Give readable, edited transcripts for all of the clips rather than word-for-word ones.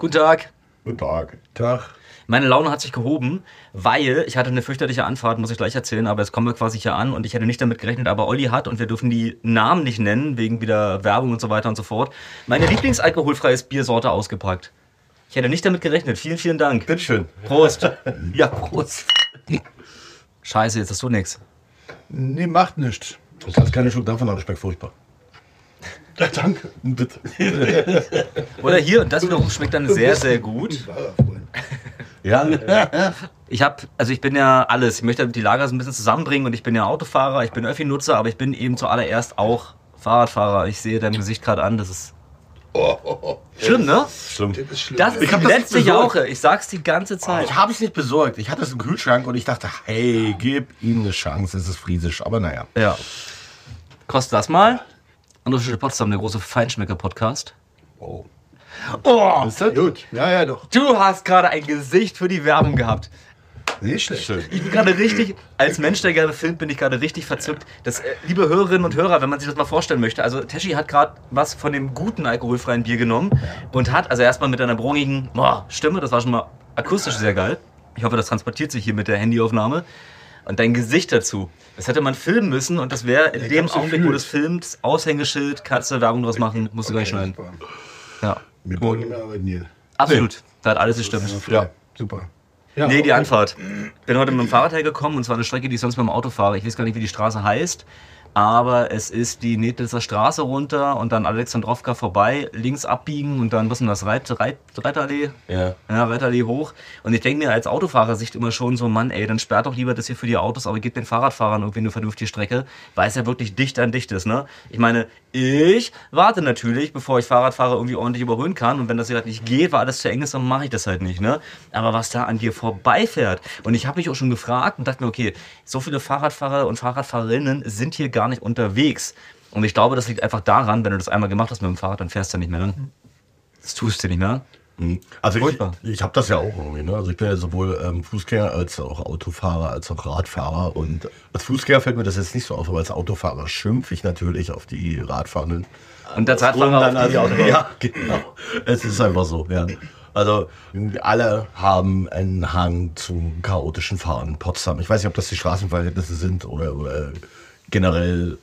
Guten Tag. Guten Tag. Tag. Meine Laune hat sich gehoben, weil ich hatte eine fürchterliche Anfahrt, muss ich gleich erzählen, aber jetzt kommen wir quasi hier an und ich hätte nicht damit gerechnet, aber Olli hat, und wir dürfen die Namen nicht nennen, wegen wieder Werbung und so weiter und so fort, meine Lieblingsalkoholfreies Biersorte ausgepackt. Ich hätte nicht damit gerechnet. Vielen, vielen Dank. Bitteschön. Prost. Ja, Prost. Scheiße, jetzt hast du nix. Nee, macht nichts. Das heißt keine Schluck davon, aber das schmeckt furchtbar. Ja, danke. Bitte. Oder hier, und das wiederum schmeckt dann sehr, sehr gut. Ja. Ich bin ja alles. Ich möchte die Lager so ein bisschen zusammenbringen und ich bin ja Autofahrer, ich bin Öffi-Nutzer, aber ich bin eben zuallererst auch Fahrradfahrer. Ich sehe dein Gesicht gerade an, das ist schlimm, ne? Schlimm. Das ist die letzte Jauche, ich sag's die ganze Zeit. Ich habe es nicht besorgt. Ich hatte es im Kühlschrank und ich dachte, hey, gib ihm eine Chance. Es ist friesisch, aber naja. Ja. Kostet das mal. Unterschiede Potsdam, der große Feinschmecker-Podcast. Oh. Oh, Ist das? Gut, ja, doch. du hast gerade ein Gesicht für die Werbung gehabt. Nicht schlecht. Schön. Ich bin gerade richtig, als Mensch, der gerne filmt, bin ich gerade richtig verzückt. Das, liebe Hörerinnen und Hörer, wenn man sich das mal vorstellen möchte, also Teschi hat gerade was von dem guten alkoholfreien Bier genommen und hat, also erstmal mit einer brungigen Stimme, das war schon mal akustisch sehr geil. Ich hoffe, das transportiert sich hier mit der Handyaufnahme. Und dein Gesicht dazu, das hätte man filmen müssen und das wäre in dem Augenblick, wo du das filmst, Aushängeschild, kannst du Werbung draus machen, musst du gleich schneiden. Ja, Wir brauchen nicht mehr arbeiten hier. absolut, da hat alles gestimmt. Ja, super. Ja, Nee, die Anfahrt. Bin heute mit dem Fahrrad hergekommen und zwar eine Strecke, die ich sonst mit dem Auto fahre. Ich weiß gar nicht, wie die Straße heißt, aber es ist die Nedlitzer Straße runter und dann Alexandrowka vorbei, links abbiegen und dann, was ist denn das, Reiterallee? Ja. Ja, Reiterallee hoch. Und ich denke mir als Autofahrersicht immer schon so, Mann, ey, dann sperrt doch lieber das hier für die Autos, aber gebt den Fahrradfahrern irgendwie eine vernünftige Strecke, weil es ja wirklich dicht an dicht ist, ne? Ich meine, ich warte natürlich, bevor ich Fahrradfahrer irgendwie ordentlich überholen kann und wenn das gerade nicht geht, weil alles zu eng ist, dann mache ich das halt nicht, ne? Aber was da an dir vorbeifährt und ich habe mich auch schon gefragt und dachte mir, okay, so viele Fahrradfahrer und Fahrradfahrerinnen sind hier gar nicht unterwegs und ich glaube, das liegt einfach daran, wenn du das einmal gemacht hast mit dem Fahrrad, dann fährst du nicht mehr, ne? Das tust du nicht mehr. Also Furchtbar. ich habe das ja auch irgendwie. Ne? Also ich bin ja sowohl Fußgänger als auch Autofahrer als auch Radfahrer. Und als Fußgänger fällt mir das jetzt nicht so auf, aber als Autofahrer schimpfe ich natürlich auf die Radfahrenden. Und als Radfahrer auf die Autofahrer. Ja, genau. Es ist einfach so, ja. Also alle haben einen Hang zum chaotischen Fahren in Potsdam. Ich weiß nicht, ob das die Straßenverhältnisse sind oder generell.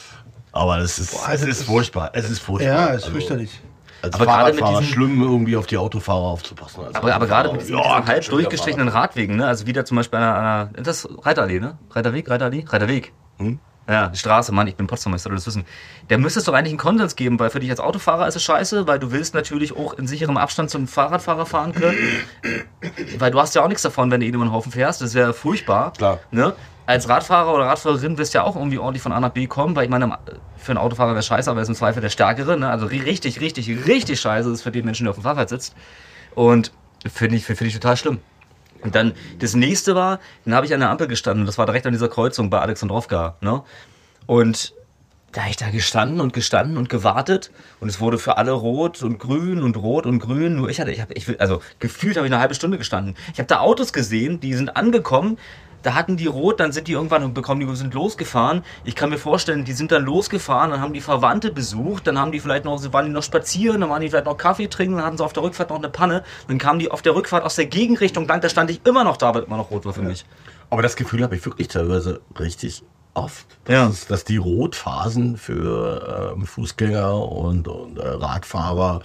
Aber es ist furchtbar. Es ist furchtbar. Ja, ist fürchterlich. Als Aber gerade mit Fahrradfahrer diesen- schlimm irgendwie auf die Autofahrer aufzupassen. Also Aber gerade mit diesen halb kannst du durchgestrichenen Radwegen, ne? Also wieder zum Beispiel an einer das Reiterallee, ne? Reiterweg. Ja, die Straße, Mann, ich bin Potsdamer, ich soll das wissen. Da müsste es doch eigentlich einen Konsens geben, weil für dich als Autofahrer ist es scheiße, weil du willst natürlich auch in sicherem Abstand zum Fahrradfahrer fahren können. Weil du hast ja auch nichts davon, wenn du ihn über den Haufen fährst, das wäre furchtbar. Klar. Ne? Als Radfahrer oder Radfahrerin wirst du ja auch irgendwie ordentlich von A nach B kommen, weil ich meine, für einen Autofahrer wäre scheiße, aber er ist im Zweifel der Stärkere, ne? Also richtig scheiße ist für den Menschen, der auf dem Fahrrad sitzt. Und finde ich total schlimm. Und dann das nächste war, dann habe ich an der Ampel gestanden, das war direkt an dieser Kreuzung bei Alexandrowka, ne? Und da habe ich da gestanden und gewartet und es wurde für alle rot und grün und rot und grün. Nur gefühlt habe ich eine halbe Stunde gestanden. Ich habe da Autos gesehen, die sind angekommen, da hatten die rot, dann sind die irgendwann sind losgefahren. Ich kann mir vorstellen, die sind dann losgefahren, dann haben die Verwandte besucht, dann waren die noch spazieren, dann waren die vielleicht noch Kaffee trinken, dann hatten sie auf der Rückfahrt noch eine Panne, dann kamen die auf der Rückfahrt aus der Gegenrichtung lang, da stand ich immer noch da, weil immer noch rot war für mich. Aber das Gefühl habe ich wirklich teilweise richtig oft. Ja. Dass die Rotphasen für Fußgänger und Radfahrer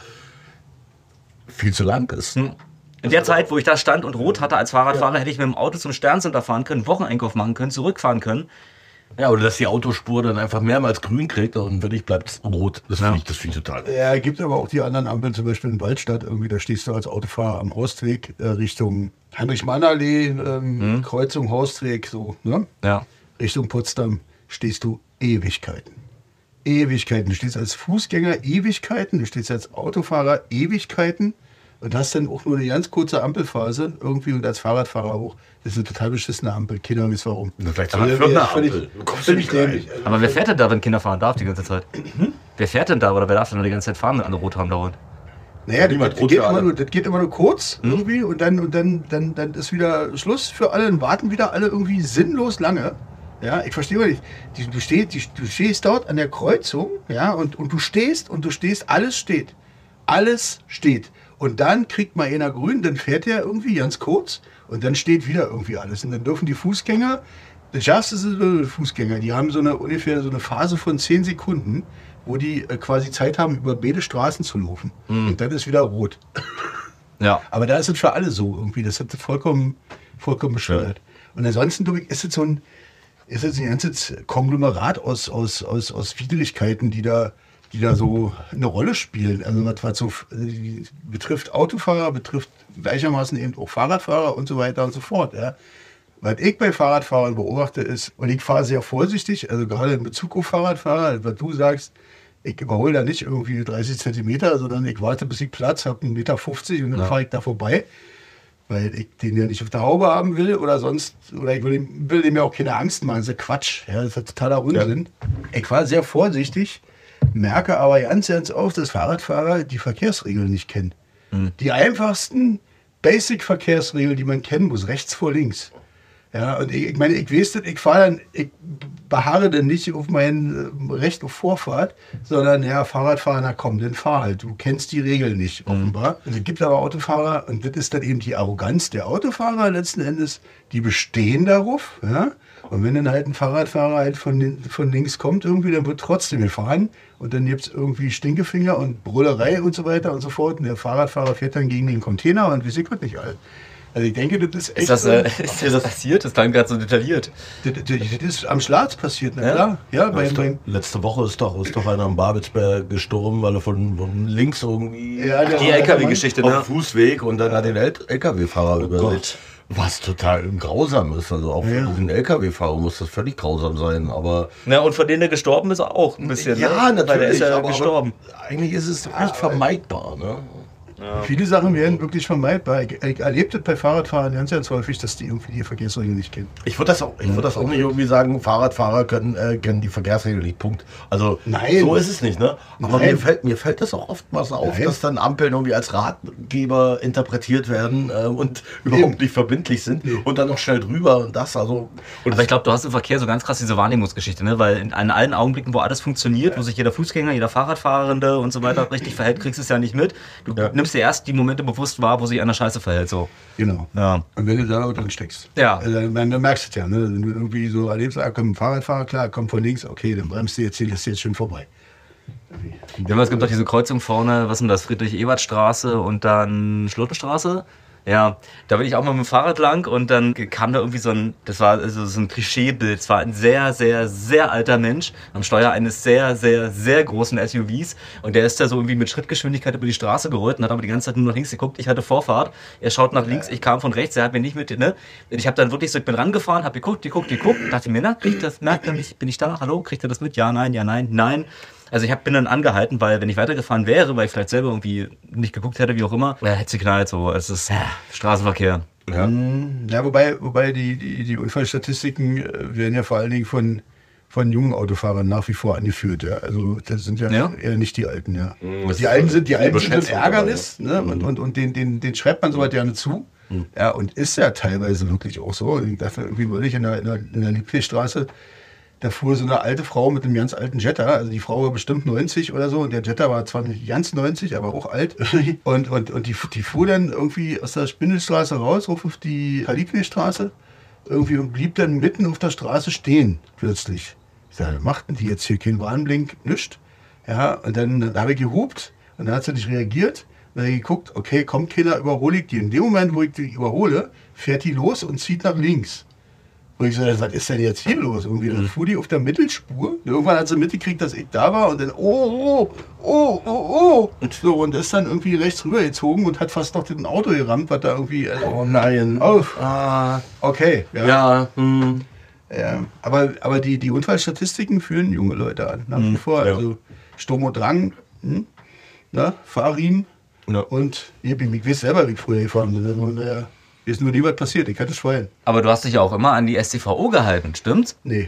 viel zu lang ist. In der Zeit, wo ich da stand und rot hatte als Fahrradfahrer, hätte ich mit dem Auto zum Sterncenter fahren können, Wocheneinkauf machen können, zurückfahren können. Ja, oder dass die Autospur dann einfach mehrmals grün kriegt und wirklich bleibt rot. Das finde ich total. Ja, gibt aber auch die anderen Ampeln, zum Beispiel in Waldstadt, irgendwie, da stehst du als Autofahrer am Ostweg Richtung Heinrich-Mann-Allee, Kreuzung Horstweg, so, ne? Ja. Richtung Potsdam stehst du Ewigkeiten. Ewigkeiten. Du stehst als Fußgänger Ewigkeiten, du stehst als Autofahrer Ewigkeiten und hast dann auch nur eine ganz kurze Ampelphase irgendwie und als Fahrradfahrer auch. Das ist eine total beschissene Ampel. Kinder wissen warum. Vielleicht Aber sogar eine völlig- Ampel. Du kommst völlig nicht rein. dämlich. Aber wer fährt denn da, wenn Kinder fahren darf die ganze Zeit? Wer fährt denn da oder wer darf denn da die ganze Zeit fahren, wenn alle rot haben dauernd? Naja, Niemand das rot geht, für alle. das geht immer nur kurz irgendwie und dann ist wieder Schluss für alle und warten wieder alle irgendwie sinnlos lange. Ja, ich verstehe mal nicht. Du stehst dort an der Kreuzung, ja, und du stehst, alles steht. Alles steht. Und dann kriegt mal einer grün, dann fährt er irgendwie ganz kurz und dann steht wieder irgendwie alles. Und dann dürfen die Fußgänger, das Schärfste sind Fußgänger, die haben ungefähr so eine Phase von 10 Sekunden, wo die quasi Zeit haben, über beide Straßen zu laufen. Und dann ist wieder rot. Ja. Aber da ist es für alle so irgendwie. Das ist vollkommen bescheuert. Und ansonsten, glaube ich, ist es ein ganzes Konglomerat aus Widrigkeiten, die da so eine Rolle spielen. Also was so betrifft Autofahrer, betrifft gleichermaßen eben auch Fahrradfahrer und so weiter und so fort. Ja. Was ich bei Fahrradfahrern beobachte ist, und ich fahre sehr vorsichtig, also gerade in Bezug auf Fahrradfahrer, was du sagst, ich überhole da nicht irgendwie 30 Zentimeter, sondern ich warte, bis ich Platz habe, 1,50 Meter und dann fahre ich da vorbei, weil ich den ja nicht auf der Haube haben will oder ich will dem ja auch keine Angst machen. Das ist Quatsch, ja, das ist totaler Unsinn. Ja. Ich war sehr vorsichtig, merke aber ganz oft, dass Fahrradfahrer die Verkehrsregeln nicht kennen. Die einfachsten Basic-Verkehrsregeln, die man kennen muss, rechts vor links. Ja, und ich meine, ich weiß das, ich beharre dann nicht auf mein Recht auf Vorfahrt, sondern ja, Fahrradfahrer, na komm, dann fahr halt. Du kennst die Regeln nicht, offenbar. Und es gibt aber Autofahrer, und das ist dann eben die Arroganz der Autofahrer letzten Endes, die bestehen darauf, ja. Und wenn dann halt ein Fahrradfahrer halt von links kommt irgendwie, dann wird trotzdem gefahren. Und dann gibt es irgendwie Stinkefinger und Brüllerei und so weiter und so fort. Und der Fahrradfahrer fährt dann gegen den Container und weiß ich was nicht alt. Also ich denke, das ist echt... Ist dir das passiert? Das klang gerade so detailliert. Das ist am Schlatz passiert, na klar. Ja, letzte Woche ist doch einer am Babelsberg gestorben, weil er von links irgendwie... Ja, die LKW-Geschichte, ne? Auf dem Fußweg und dann hat den LKW-Fahrer übersehen. Was total grausam ist. Also auch für diesen LKW-Fahrer muss das völlig grausam sein. Aber und von denen der gestorben ist, auch ein bisschen. Ja, ne? natürlich. Weil der ist ja gestorben. Aber eigentlich ist es nicht vermeidbar. Ne? Ja. Viele Sachen werden wirklich vermeidbar. Ich erlebe das bei Fahrradfahrern ganz häufig, dass die irgendwie die Verkehrsregeln nicht kennen. Ich würde das auch nicht irgendwie sagen, Fahrradfahrer kennen die Verkehrsregeln nicht. Punkt. Also Nein. So ist es nicht, ne? Aber mir fällt das auch oftmals auf, dass dann Ampeln irgendwie als Ratgeber interpretiert werden und überhaupt nicht verbindlich sind und dann noch schnell drüber und das. Also. Aber ich glaube, du hast im Verkehr so ganz krass diese Wahrnehmungsgeschichte, ne? Weil an allen Augenblicken, wo alles funktioniert, wo sich jeder Fußgänger, jeder Fahrradfahrende und so weiter richtig verhält, kriegst du es ja nicht mit. Du nimmst dir erst die Momente bewusst wahr, wo sich einer Scheiße verhält. So. Genau. Ja. Und wenn du da drin steckst. Ja. Dann merkst du es ja. Ne? Wenn du irgendwie so erlebst, kommt ein Fahrradfahrer, klar, kommt von links, okay, dann bremst du jetzt, ist jetzt schon vorbei. Es gibt doch diese Kreuzung vorne, was ist denn das, Friedrich-Ebert-Straße und dann Schlottenstraße. Ja, da bin ich auch mal mit dem Fahrrad lang und dann kam da irgendwie so ein Klischeebild. Es war ein sehr, sehr, sehr alter Mensch am Steuer eines sehr, sehr, sehr großen SUVs und der ist da so irgendwie mit Schrittgeschwindigkeit über die Straße gerollt und hat aber die ganze Zeit nur nach links geguckt. Ich hatte Vorfahrt, er schaut nach links, ich kam von rechts, er hat mir nicht mit, ne? Ich habe dann wirklich so, ich bin rangefahren, hab geguckt, dachte mir, merkt er mich, bin ich da, hallo, kriegt er das mit? Ja, nein. Also ich bin dann angehalten, weil wenn ich weitergefahren wäre, weil ich vielleicht selber irgendwie nicht geguckt hätte, wie auch immer, hätte sie geknallt, so. Es ist Straßenverkehr. Ja, wobei die Unfallstatistiken werden ja vor allen Dingen von jungen Autofahrern nach wie vor angeführt. Ja. Also das sind ja eher nicht die Alten. Ja. Die Alten sind ein Ärgernis, ne? Und den schreibt man so weit gerne zu. Ja, und ist ja teilweise wirklich auch so. Ich dachte irgendwie neulich in der Liebknechtstraße, da fuhr so eine alte Frau mit einem ganz alten Jetta, also die Frau war bestimmt 90 oder so und der Jetta war zwar nicht ganz 90, aber auch alt. Und die fuhr dann irgendwie aus der Spindelstraße raus, auf die Liebknechtstraße irgendwie und blieb dann mitten auf der Straße stehen, plötzlich. Ich sage, machten die jetzt hier keinen Warnblink? Nichts. Ja, und dann habe ich gehupt und dann hat sie nicht reagiert. Dann habe ich geguckt, okay, kommt keiner, überhole ich die. In dem Moment, wo ich die überhole, fährt die los und zieht nach links. Und ich so, was ist denn jetzt hier los? Irgendwie, dann fuhr die auf der Mittelspur. Irgendwann hat sie mitgekriegt, dass ich da war und dann, oh. So, und ist dann irgendwie rechts rübergezogen und hat fast noch den Auto gerammt, was da irgendwie... oh nein. Okay. Ja. Ja, aber die Unfallstatistiken führen junge Leute an, nach wie vor. Ja. Also Sturm und Drang, Fahrriemen und ich weiß selber, wie ich früher gefahren bin. Ist nur nie was passiert, ich hatte Schwein. Aber du hast dich ja auch immer an die StVO gehalten, stimmt's? Nee.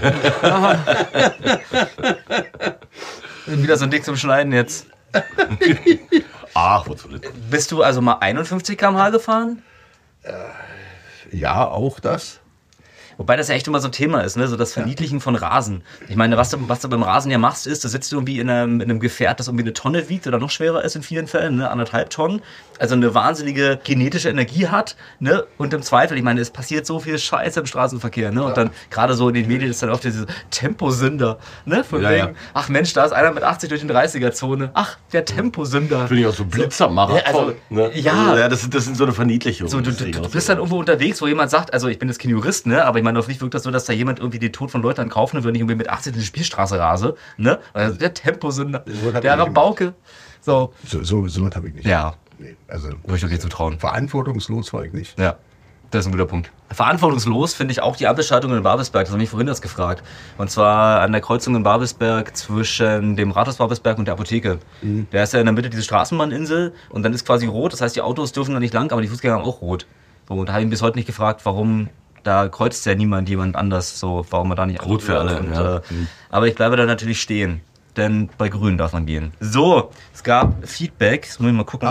Wieder so ein Ding zum Schneiden jetzt. Ach, wozu denn? Bist du also mal 51 km/h gefahren? Ja, auch das. Wobei das ja echt immer so ein Thema ist, ne? So das Verniedlichen von Rasen. Ich meine, was du beim Rasen ja machst, ist, du sitzt irgendwie in einem Gefährt, das irgendwie eine Tonne wiegt oder noch schwerer ist in vielen Fällen, ne? 1,5 Tonnen. Also eine wahnsinnige genetische Energie hat, ne? Und im Zweifel, ich meine, es passiert so viel Scheiße im Straßenverkehr, ne? Und dann gerade so in den Medien ist dann oft diese Temposünder, ne? Von wegen, ach Mensch, da ist einer mit 80 durch die 30er-Zone. Ach, der Temposünder. Finde ich auch so Blitzermacher. Ja, das sind so eine Verniedlichung. So, du bist dann irgendwo unterwegs, wo jemand sagt, also ich bin jetzt kein Jurist, ne, aber ich meine, auf mich wirkt das so, dass da jemand irgendwie den Tod von Leuten in Kauf nimmt, wenn ich irgendwie mit 80 in die Spielstraße rase, ne? Also der Temposünder, der Rabauke. So was habe ich nicht. Ja. Nee, also würde ich doch nicht zutrauen. Verantwortungslos war ich nicht. Ja, das ist ein guter Punkt. Verantwortungslos finde ich auch die Ampelschaltung in Babelsberg. Das habe ich vorhin das gefragt. Und zwar an der Kreuzung in Babelsberg zwischen dem Rathaus Babelsberg und der Apotheke. Da ist ja in der Mitte diese Straßenbahninsel und dann ist quasi rot. Das heißt, die Autos dürfen da nicht lang, aber die Fußgänger haben auch rot. So, und da habe ich mich bis heute nicht gefragt, warum da kreuzt ja jemand anders. So, warum man da nicht rot für alle. Und, aber ich bleibe da natürlich stehen. Denn bei Grün darf man gehen. So, es gab Feedback. Jetzt muss ich mal gucken.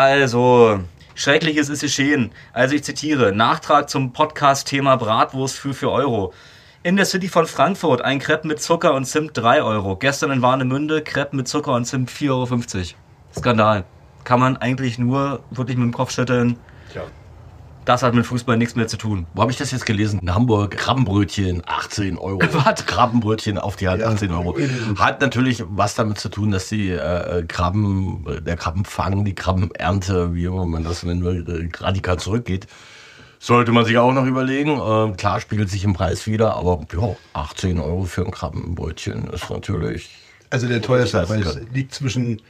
Also, Schreckliches ist geschehen. Also ich zitiere, Nachtrag zum Podcast-Thema Bratwurst für 4 Euro. In der City von Frankfurt ein Crepe mit Zucker und Zimt 3 Euro. Gestern in Warnemünde Crepe mit Zucker und Zimt 4,50 Euro. Skandal. Kann man eigentlich nur wirklich mit dem Kopf schütteln. Ja. Das hat mit Fußball nichts mehr zu tun. Wo habe ich das jetzt gelesen? In Hamburg, Krabbenbrötchen, 18 Euro. Was? Krabbenbrötchen auf die Hand, 18 Euro. Hat natürlich was damit zu tun, dass die der Krabbenfang, die Krabbenernte, wie immer man das nennt, radikal zurückgeht. Sollte man sich auch noch überlegen. Klar spiegelt sich im Preis wieder, aber ja, 18 Euro für ein Krabbenbrötchen ist natürlich... Also der teuerste Preis liegt zwischen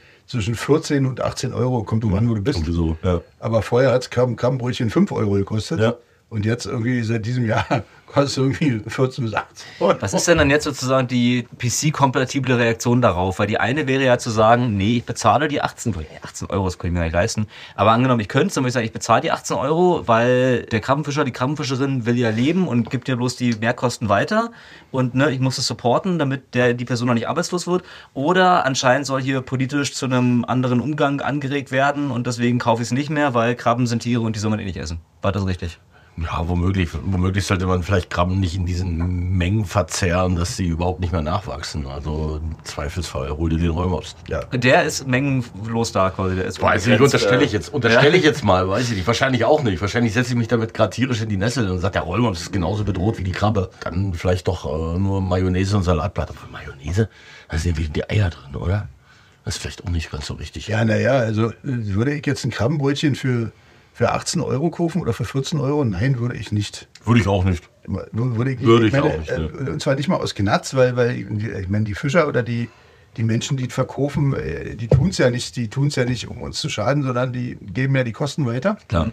14 und 18 Euro, kommt du an, wo du bist. So, ja. Aber vorher hat es Krabbenbrötchen 5 Euro gekostet. Ja. Und jetzt irgendwie seit diesem Jahr kostet es irgendwie 14 bis 18 Euro. Was ist denn dann jetzt sozusagen die PC-kompatible Reaktion darauf? Weil die eine wäre ja zu sagen, nee, ich bezahle die 18 Euro, das kann ich mir nicht leisten. Aber angenommen, ich könnte es, dann würde ich sagen, ich bezahle die 18 Euro, weil der Krabbenfischer, die Krabbenfischerin will ja leben und gibt ja bloß die Mehrkosten weiter. Und ne, ich muss es supporten, damit die Person noch nicht arbeitslos wird. Oder anscheinend soll hier politisch zu einem anderen Umgang angeregt werden und deswegen kaufe ich es nicht mehr, weil Krabben sind Tiere und die soll man eh nicht essen. War das richtig? Ja, womöglich sollte man vielleicht Krabben nicht in diesen Mengen verzehren, dass sie überhaupt nicht mehr nachwachsen. Also im Zweifelsfall hol dir den Räumers. Ja. Der ist mengenlos da quasi. Der ist Weiß ich nicht, unterstelle ich jetzt mal, weiß ich nicht. Wahrscheinlich auch nicht. Wahrscheinlich setze ich mich damit gerade tierisch in die Nessel und sage, der Rollmops ist genauso bedroht wie die Krabbe. Dann vielleicht doch nur Mayonnaise und Salatblatt. Aber Mayonnaise, da sind ja wieder die Eier drin, oder? Das ist vielleicht auch nicht ganz so richtig. Ja, naja, also würde ich jetzt ein Krabbenbrötchen für 18 Euro kaufen oder für 14 Euro? Nein, würde ich nicht. Würde ich auch nicht. Würde ich auch nicht. Ja. Und zwar nicht mal aus Gnatz, weil ich meine, die Fischer oder die Menschen, die verkaufen, die tun es ja nicht, um uns zu schaden, sondern die geben ja die Kosten weiter. Klar.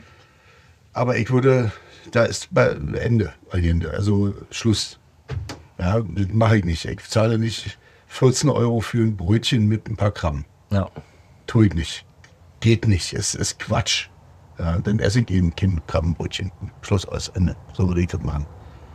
Aber ich würde, da ist bei Ende, also Schluss. Ja, das mache ich nicht. Ich zahle nicht 14 Euro für ein Brötchen mit ein paar Gramm. Ja. Tue ich nicht. Geht nicht. Es ist Quatsch. Ja, dann esse ich eben kein Krabbenbrötchen. Schluss, aus, Ende. So würde ich das machen.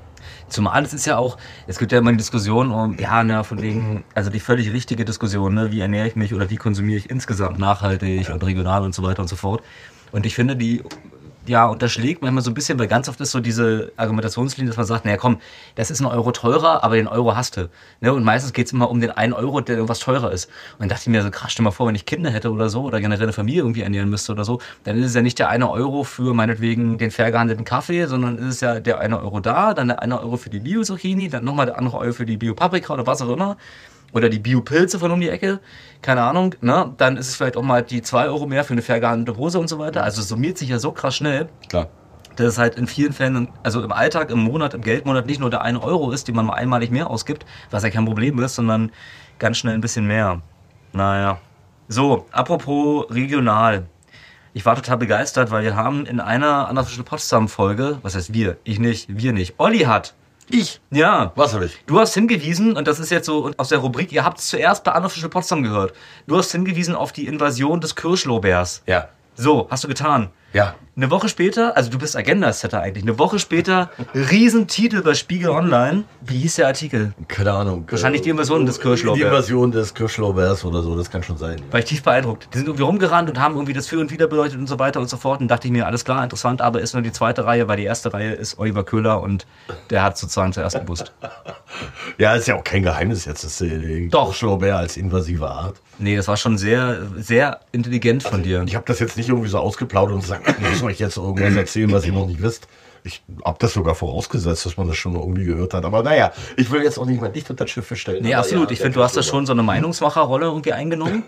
Zumal es ist ja auch, es gibt ja immer die Diskussion von wegen, also die völlig richtige Diskussion, ne, wie ernähre ich mich oder wie konsumiere ich insgesamt nachhaltig und regional und so weiter und so fort. Und ich finde, die unterschlägt manchmal so ein bisschen, weil ganz oft ist so diese Argumentationslinie, dass man sagt, naja komm, das ist 1 Euro teurer, aber den Euro hast du. Ne? Und meistens geht es immer um den 1 Euro, der irgendwas teurer ist. Und dann dachte ich mir so, krass, stell mal vor, wenn ich Kinder hätte oder so, oder generell eine Familie irgendwie ernähren müsste oder so, dann ist es ja nicht der 1 Euro für meinetwegen den fair gehandelten Kaffee, sondern ist es ja der 1 Euro da, dann der 1 Euro für die Bio-Zucchini, dann nochmal der 2 Euro für die Bio-Paprika oder was auch immer. Oder die Bio-Pilze von um die Ecke, keine Ahnung, ne? Dann ist es vielleicht auch mal die 2 Euro mehr für eine fair gehandelte Hose und so weiter. Also es summiert sich ja so krass schnell, Klar. dass es halt in vielen Fällen, also im Alltag, im Monat, im Geldmonat nicht nur der 1 Euro ist, den man mal einmalig mehr ausgibt, was ja kein Problem ist, sondern ganz schnell ein bisschen mehr. Naja. So, apropos regional. Ich war total begeistert, weil wir haben in einer Unofficial Potsdam-Folge, was heißt wir nicht, Olli hat. Ich? Ja. Was habe ich? Du hast hingewiesen, und das ist jetzt so aus der Rubrik, ihr habt es zuerst bei Unofficial Potsdam gehört. Du hast hingewiesen auf die Invasion des Kirschlorbeers. Ja. So, hast du getan. Ja. Eine Woche später, also du bist Agenda-Setter eigentlich, eine Woche später, Riesentitel bei Spiegel Online. Wie hieß der Artikel? Keine Ahnung. Wahrscheinlich die Invasion des Kirschlorbeers. Die Invasion des Kirschlorbeers oder so, das kann schon sein. War ich tief beeindruckt. Die sind irgendwie rumgerannt und haben irgendwie das Für und Wider beleuchtet und so weiter und so fort. Und dachte ich mir, alles klar, interessant, aber ist nur die zweite Reihe, weil die erste Reihe ist Oliver Köhler und der hat sozusagen zuerst gewusst. Ja, ist ja auch kein Geheimnis jetzt, dass Doch. Kirschlorbeer als invasive Art. Nee, das war schon sehr, sehr intelligent von dir. Ich habe das jetzt nicht irgendwie so ausgeplaudert und gesagt, ich muss euch jetzt irgendwas erzählen, was ihr noch nicht wisst. Ich habe das sogar vorausgesetzt, dass man das schon irgendwie gehört hat. Aber naja, ich will jetzt auch nicht mein Licht unter das Schiff stellen. Nee, aber absolut. ja, Ich finde, du hast da schon so eine Meinungsmacherrolle irgendwie eingenommen.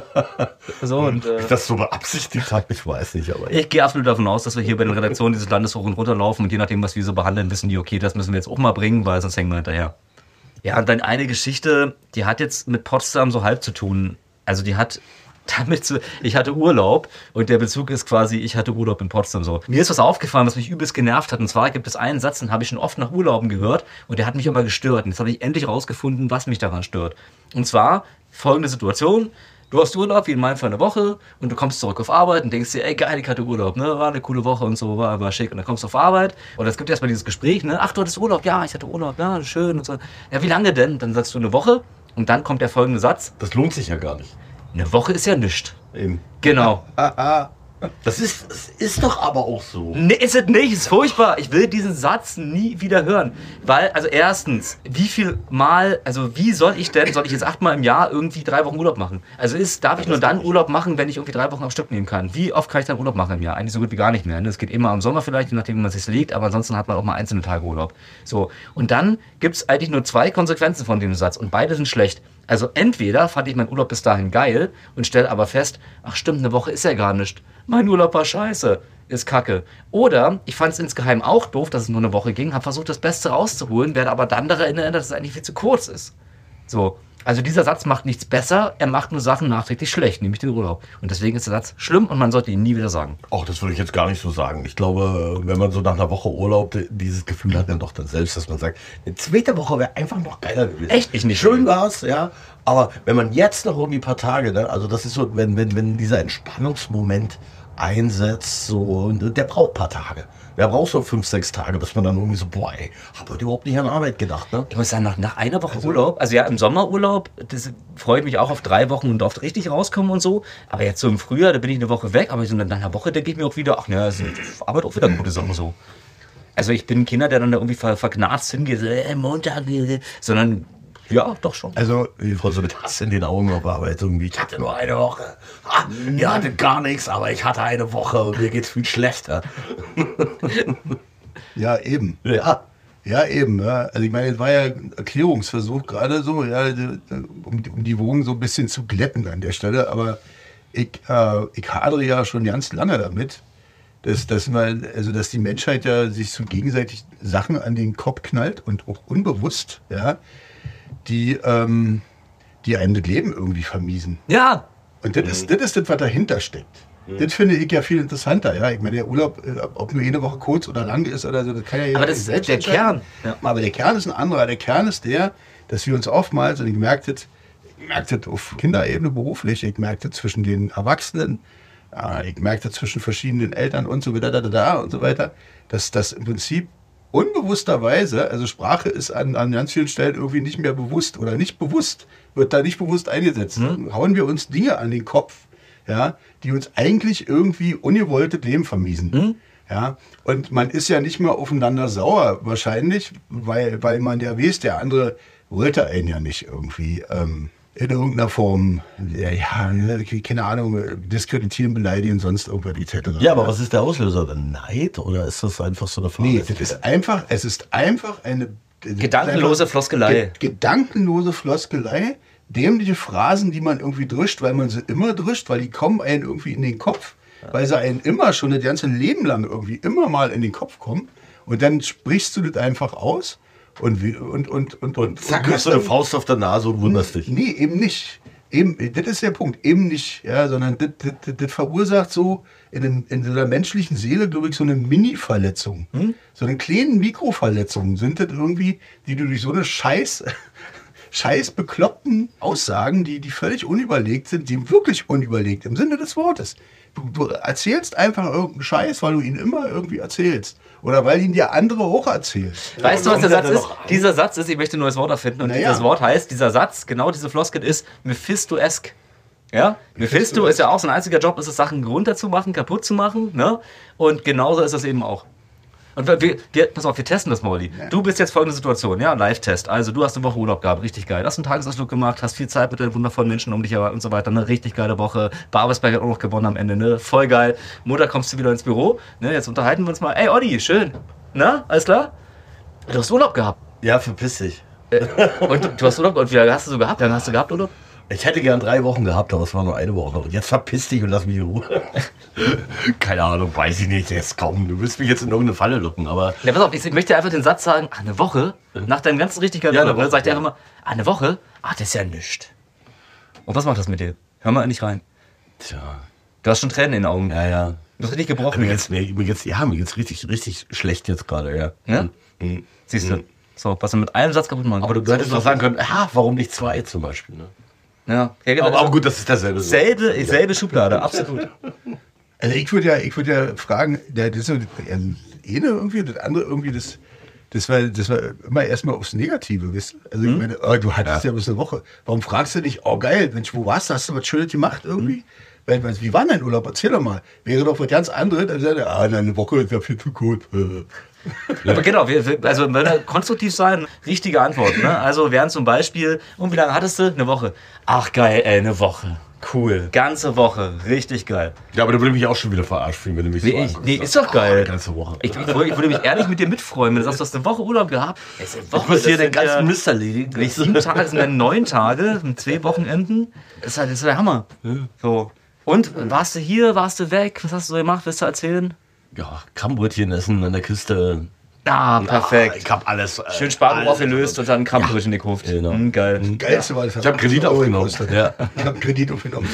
So, und, Ob ich das so beabsichtigt habe, ich weiß nicht. Aber ich gehe absolut davon aus, dass wir hier bei den Redaktionen dieses Landes hoch und runter laufen und je nachdem, was wir so behandeln, wissen die, okay, das müssen wir jetzt auch mal bringen, weil sonst hängen wir hinterher. Ja, und dann eine Geschichte, die hat jetzt mit Potsdam so halb zu tun. Also die hat damit so, ich hatte Urlaub und der Bezug ist quasi, ich hatte Urlaub in Potsdam so. Mir ist was aufgefallen, was mich übelst genervt hat. Und zwar gibt es einen Satz, den habe ich schon oft nach Urlauben gehört und der hat mich immer gestört. Und jetzt habe ich endlich rausgefunden, was mich daran stört. Und zwar folgende Situation. Du hast Urlaub, wie in meinem Fall eine Woche, und du kommst zurück auf Arbeit und denkst dir, ey geil, ich hatte Urlaub, ne? War eine coole Woche und so, war schick. Und dann kommst du auf Arbeit und es gibt erstmal dieses Gespräch, ne? Ach, du hattest Urlaub, ja, ich hatte Urlaub, ja, schön und so. Ja, wie lange denn? Dann sagst du eine Woche und dann kommt der folgende Satz. das lohnt sich ja gar nicht. Eine Woche ist ja nichts. Eben. Genau. Das ist doch aber auch so. Nee, ist es nicht, ist furchtbar. Ich will diesen Satz nie wieder hören. Weil, also erstens, wie viel Mal, also wie soll ich jetzt 8-mal im Jahr irgendwie 3 Wochen Urlaub machen? Also darf ich nur dann Urlaub machen, wenn ich irgendwie 3 Wochen am Stück nehmen kann? Wie oft kann ich dann Urlaub machen im Jahr? Eigentlich so gut wie gar nicht mehr. Ne? Das geht immer im Sommer vielleicht, je nachdem, wie man sich legt, aber ansonsten hat man auch mal einzelne Tage Urlaub. So. Und dann gibt es eigentlich nur 2 Konsequenzen von dem Satz und beide sind schlecht. Also entweder fand ich meinen Urlaub bis dahin geil und stelle aber fest, ach stimmt, eine Woche ist ja gar nicht. Mein Urlaub war scheiße, ist kacke. Oder ich fand es insgeheim auch doof, dass es nur eine Woche ging, habe versucht, das Beste rauszuholen, werde aber dann daran erinnert, dass es eigentlich viel zu kurz ist. So. Also dieser Satz macht nichts besser, er macht nur Sachen nachträglich schlecht, nämlich den Urlaub. Und deswegen ist der Satz schlimm und man sollte ihn nie wieder sagen. Auch das würde ich jetzt gar nicht so sagen. Ich glaube, wenn man so nach einer Woche Urlaub dieses Gefühl hat, dann doch dann selbst, dass man sagt, eine zweite Woche wäre einfach noch geiler gewesen. Echt? Ich nicht. Schön war's, ja. Aber wenn man jetzt noch irgendwie ein paar Tage, ne, also das ist so, wenn dieser Entspannungsmoment einsetzt, so, und der braucht ein paar Tage. Der braucht so 5-6 Tage, bis man dann irgendwie so, boah, ey, hab heute überhaupt nicht an Arbeit gedacht, ne? Ich muss sagen, nach einer Woche Urlaub, also ja, im Sommerurlaub, das freue ich mich auch auf 3 Wochen und oft richtig rauskommen und so. Aber jetzt so im Frühjahr, da bin ich eine Woche weg, aber so nach einer Woche denke ich mir auch wieder, ach ne, ist Arbeit auch wieder gute Sache so. Also ich bin ein Kinder, der dann da irgendwie verknarzt hingeht, so, Montag, sondern ja, doch schon. Also, voll so mit Hass in den Augen auf Arbeit irgendwie. Ich hatte nur eine Woche. Ah, ihr hattet gar nichts, aber ich hatte eine Woche und mir geht's viel schlechter. Ja, eben. Ja. Ja, eben. Ja. Also ich meine, es war ja ein Erklärungsversuch gerade so, ja, um die Wogen so ein bisschen zu glätten an der Stelle. Aber ich hadere ja schon ganz lange damit, dass die Menschheit ja sich so gegenseitig Sachen an den Kopf knallt und auch unbewusst, ja, die einem das Leben irgendwie vermiesen. Ja. Und das ist das, was dahinter steckt. Das finde ich ja viel interessanter. Ja, ich meine, der Urlaub, ob nur eine Woche kurz oder lang ist oder so, das kann ja jeder Aber das ist selbst der entscheiden. Kern. Ja. Aber der Kern ist ein anderer. Der Kern ist der, dass wir uns oftmals, und ich merke das auf Kinderebene beruflich, ich merke das zwischen den Erwachsenen, ich merke das zwischen verschiedenen Eltern und so weiter, und so weiter, dass das im Prinzip unbewussterweise, also Sprache ist an ganz vielen Stellen irgendwie nicht mehr bewusst oder nicht bewusst, wird da nicht bewusst eingesetzt. Hauen wir uns Dinge an den Kopf, ja, die uns eigentlich irgendwie ungewollt das Leben vermiesen. Ja, und man ist ja nicht mehr aufeinander sauer, wahrscheinlich, weil man ja weiß, der andere wollte einen ja nicht irgendwie in irgendeiner Form, keine Ahnung, diskreditieren, beleidigen, sonst irgendwas etc. Ja, aber was ist der Auslöser? Dann Neid oder ist das einfach so eine Frage? Nee, es ist einfach eine Gedankenlose Floskelei. Gedankenlose Floskelei, dämliche Phrasen, die man irgendwie drischt, weil man sie immer drischt, weil die kommen einem irgendwie in den Kopf, weil sie einem immer schon das ganze Leben lang irgendwie immer mal in den Kopf kommen und dann sprichst du das einfach aus und zack, hast du eine Faust auf der Nase und wunderst dich. Nee, eben nicht. Eben, das ist der Punkt, eben nicht, ja, sondern das verursacht so in so einer menschlichen Seele, glaube ich, so eine Mini-Verletzung. So eine kleine Mikroverletzung sind das irgendwie, die du durch so eine scheiß bekloppten Aussagen, die völlig unüberlegt sind, die wirklich unüberlegt im Sinne des Wortes, Du erzählst einfach irgendeinen Scheiß, weil du ihn immer irgendwie erzählst. Oder weil ihn dir andere auch erzählen. Weißt du, was der Satz ist? Dieser Satz ist, ich möchte ein neues Wort erfinden. Und dieses Wort heißt, dieser Satz, genau diese Floskel ist Mephisto-esk. Ja? Mephisto ist ja auch sein einziger Job, ist es, Sachen runterzumachen, kaputt zu machen. Ne? Und genauso ist es eben auch. Und pass auf, wir testen das, Molly. Ja. Du bist jetzt folgende Situation, ja, Live-Test. Also du hast eine Woche Urlaub gehabt, richtig geil. Hast einen Tagesausflug gemacht, hast viel Zeit mit den wundervollen Menschen um dich und so weiter. Eine richtig geile Woche. Babelsberg hat auch noch gewonnen am Ende, ne? Voll geil. Montag kommst du wieder ins Büro, ne? Jetzt unterhalten wir uns mal. Ey, Olli, schön. Na, alles klar? Du hast Urlaub gehabt. Ja, verpiss dich. Und du hast Urlaub, und wie lange hast du so gehabt? Wie lange hast du gehabt, Urlaub? Ich hätte gern 3 Wochen gehabt, aber es war nur eine Woche. Und jetzt verpiss dich und lass mich in Ruhe. Keine Ahnung, weiß ich nicht. Jetzt komm, du willst mich jetzt in irgendeine Falle locken, aber... Ja, pass auf, ich möchte einfach den Satz sagen, eine Woche, nach deinem ganzen richtig geilen Urlaub, sag ich dir einfach mal, eine Woche? Ach, das ist ja nichts. Und was macht das mit dir? Hör mal nicht rein. Tja. Du hast schon Tränen in den Augen. Ja, ja. Du hast richtig gebrochen. Mir geht's richtig schlecht jetzt gerade, ja. Ja? Mhm. Siehst du? So, was du mit einem Satz kaputt machen. Aber du hättest doch sagen können, warum nicht 2 zum Beispiel, ne? Ja, genau. Aber gut, das ist dasselbe. Selbe Schublade, absolut. Also ich würde ja fragen, das ist so das eine irgendwie, das andere irgendwie, das war immer erstmal aufs Negative, wisst ihr? Also ich meine, du hattest ja bis eine Woche. Warum fragst du dich, geil, Mensch, wo warst du? Hast du was Schönes gemacht irgendwie? Wie war dein Urlaub? Erzähl doch mal. Wäre doch was ganz anderes, dann sagt er, eine Woche ist ja viel zu gut. Aber genau, also wenn wir konstruktiv sein, richtige Antwort. Ne? Also wären zum Beispiel, und wie lange hattest du? Eine Woche. Ach geil, ey, eine Woche. Cool. Ganze Woche. Richtig geil. Ja, aber da würde ich mich auch schon wieder verarscht fühlen, wenn du mich so anguckst. Nee, ist doch geil. Ganze Woche. Ich würde mich ehrlich mit dir mitfreuen, wenn du sagst, du hast eine Woche Urlaub gehabt. Ich muss hier den ganzen Mist erledigen. 7 Tage sind dann 9 Tage, mit 2 Wochenenden. Das ist der Hammer. So. Und, warst du hier, warst du weg? Was hast du so gemacht? Willst du erzählen? Ja, Kammbrötchen essen an der Küste. Ah, perfekt. Ich hab alles. Schön Spargel aufgelöst und dann Kammbrötchen gekauft. Genau. Geil. Geilste war das. Ich habe Kredit aufgenommen. Ja. Ich habe Kredit aufgenommen.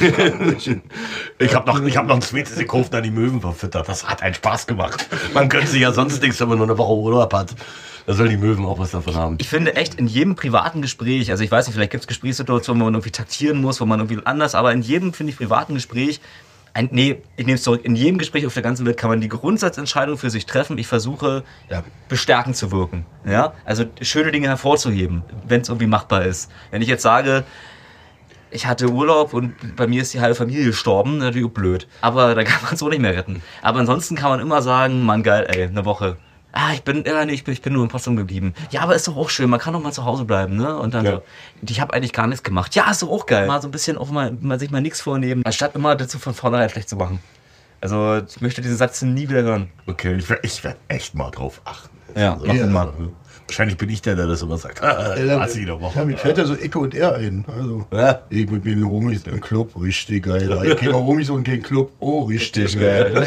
Ich habe noch ein zweites gekauft, an die Möwen verfüttert. Das hat einen Spaß gemacht. Man gönnt sich ja sonst nichts, wenn man nur eine Woche Urlaub hat. Da sollen die Möwen auch was davon haben. Ich finde echt in jedem privaten Gespräch, also ich weiß nicht, vielleicht gibt es Gesprächssituationen, wo man irgendwie taktieren muss, wo man irgendwie anders, aber in jedem, finde ich, privaten Gespräch, ich nehme es zurück, in jedem Gespräch auf der ganzen Welt kann man die Grundsatzentscheidung für sich treffen. Ich versuche, bestärkend zu wirken. Ja? Also schöne Dinge hervorzuheben, wenn es irgendwie machbar ist. Wenn ich jetzt sage, ich hatte Urlaub und bei mir ist die halbe Familie gestorben, natürlich blöd. Aber da kann man es auch nicht mehr retten. Aber ansonsten kann man immer sagen, Mann, geil, ey, eine Woche. Ich bin nur in Potsdam geblieben. Ja, aber ist doch auch schön, man kann doch mal zu Hause bleiben, ne? Und dann ich habe eigentlich gar nichts gemacht. Ja, ist doch auch geil. Mal so ein bisschen auch mal sich mal nichts vornehmen, anstatt immer dazu von vornherein schlecht zu machen. Also, ich möchte diesen Satz nie wieder hören. Okay, ich werd echt mal drauf achten. Ja, also, mal. Wahrscheinlich bin ich der das immer sagt. Mir fällt ja so Ecke und er ein. Also, ich mit den Homies im Club, richtig geil. Ich gehe mal Homies und den Club, richtig geil.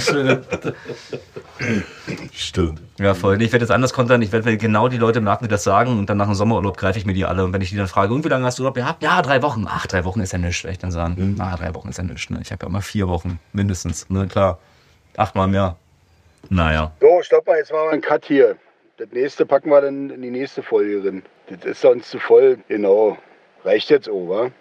Stimmt. Ja, voll. Ich werde jetzt anders kontern. Ich werde genau die Leute merken, die das sagen. Und dann nach dem Sommerurlaub greife ich mir die alle. Und wenn ich die dann frage, und wie lange hast du Urlaub gehabt? Ja, 3 Wochen. Ach, 3 Wochen ist ja nichts, werde ich dann sagen. 3 Wochen ist ja nichts. Ne? Ich habe ja immer 4 Wochen, mindestens. Ne? Klar. 8-mal mehr. Naja. So, stopp mal, jetzt machen wir einen Cut hier. Das nächste packen wir dann in die nächste Folge drin. Das ist sonst zu voll. Genau. Reicht jetzt auch, wa?